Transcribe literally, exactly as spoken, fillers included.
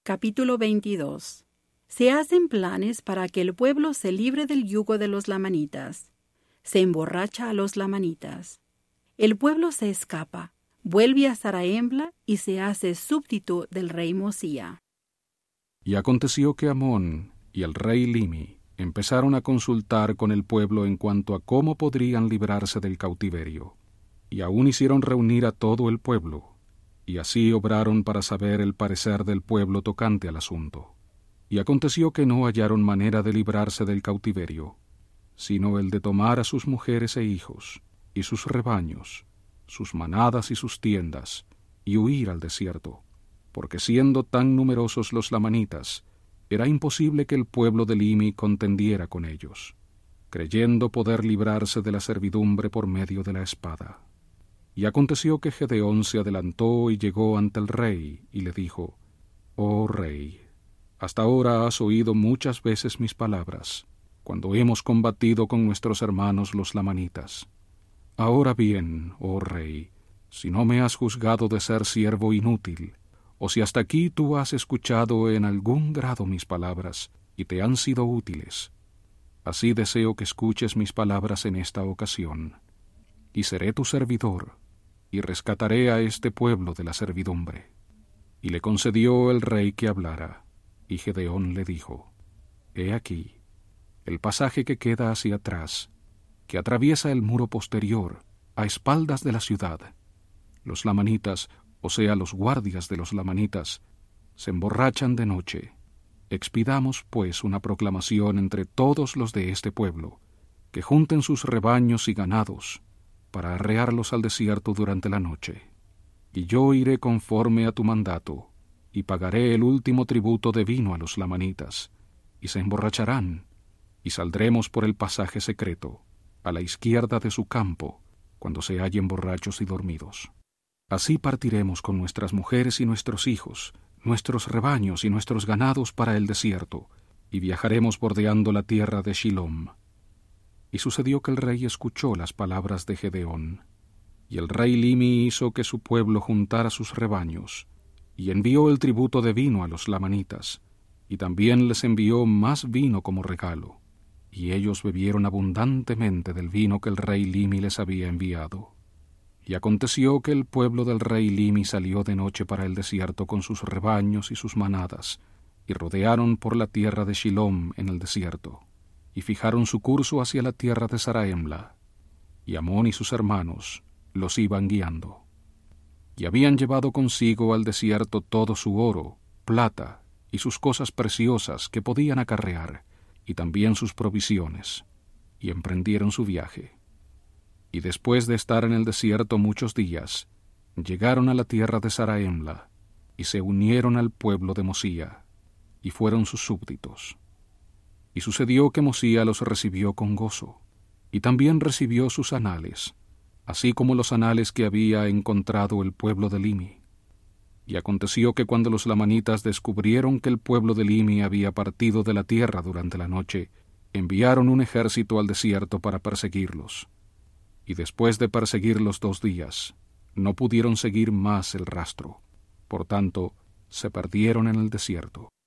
Capítulo veintidós. Se hacen planes para que el pueblo se libre del yugo de los lamanitas. Se emborracha a los lamanitas. El pueblo se escapa, vuelve a Zarahemla y se hace súbdito del rey Mosía. Y aconteció que Amón y el rey Limi empezaron a consultar con el pueblo en cuanto a cómo podrían librarse del cautiverio. Y aún hicieron reunir a todo el pueblo, y así obraron para saber el parecer del pueblo tocante al asunto. Y aconteció que no hallaron manera de librarse del cautiverio, sino el de tomar a sus mujeres e hijos, y sus rebaños, sus manadas y sus tiendas, y huir al desierto, porque siendo tan numerosos los lamanitas, era imposible que el pueblo de Limi contendiera con ellos, creyendo poder librarse de la servidumbre por medio de la espada. Y aconteció que Gedeón se adelantó y llegó ante el rey, y le dijo: «Oh rey, hasta ahora has oído muchas veces mis palabras, cuando hemos combatido con nuestros hermanos los lamanitas. Ahora bien, oh rey, si no me has juzgado de ser siervo inútil, o si hasta aquí tú has escuchado en algún grado mis palabras, y te han sido útiles, así deseo que escuches mis palabras en esta ocasión, y seré tu servidor, y rescataré a este pueblo de la servidumbre». Y le concedió el rey que hablara, y Gedeón le dijo: «He aquí, el pasaje que queda hacia atrás, que atraviesa el muro posterior, a espaldas de la ciudad. Los lamanitas, o sea, los guardias de los lamanitas, se emborrachan de noche. Expidamos, pues, una proclamación entre todos los de este pueblo, que junten sus rebaños y ganados, para arrearlos al desierto durante la noche. Y yo iré conforme a tu mandato, y pagaré el último tributo de vino a los lamanitas, y se emborracharán, y saldremos por el pasaje secreto, a la izquierda de su campo, cuando se hallen borrachos y dormidos. Así partiremos con nuestras mujeres y nuestros hijos, nuestros rebaños y nuestros ganados para el desierto, y viajaremos bordeando la tierra de Shilom». Y sucedió que el rey escuchó las palabras de Gedeón, y el rey Limi hizo que su pueblo juntara sus rebaños, y envió el tributo de vino a los lamanitas, y también les envió más vino como regalo, y ellos bebieron abundantemente del vino que el rey Limi les había enviado. Y aconteció que el pueblo del rey Limi salió de noche para el desierto con sus rebaños y sus manadas, y rodearon por la tierra de Shilom en el desierto, y fijaron su curso hacia la tierra de Zarahemla, y Amón y sus hermanos los iban guiando. Y habían llevado consigo al desierto todo su oro, plata y sus cosas preciosas que podían acarrear, y también sus provisiones, y emprendieron su viaje. Y después de estar en el desierto muchos días, llegaron a la tierra de Zarahemla, y se unieron al pueblo de Mosía, y fueron sus súbditos. Y sucedió que Mosía los recibió con gozo, y también recibió sus anales, así como los anales que había encontrado el pueblo de Limi. Y aconteció que cuando los lamanitas descubrieron que el pueblo de Limi había partido de la tierra durante la noche, enviaron un ejército al desierto para perseguirlos. Y después de perseguirlos dos días, no pudieron seguir más el rastro. Por tanto, se perdieron en el desierto.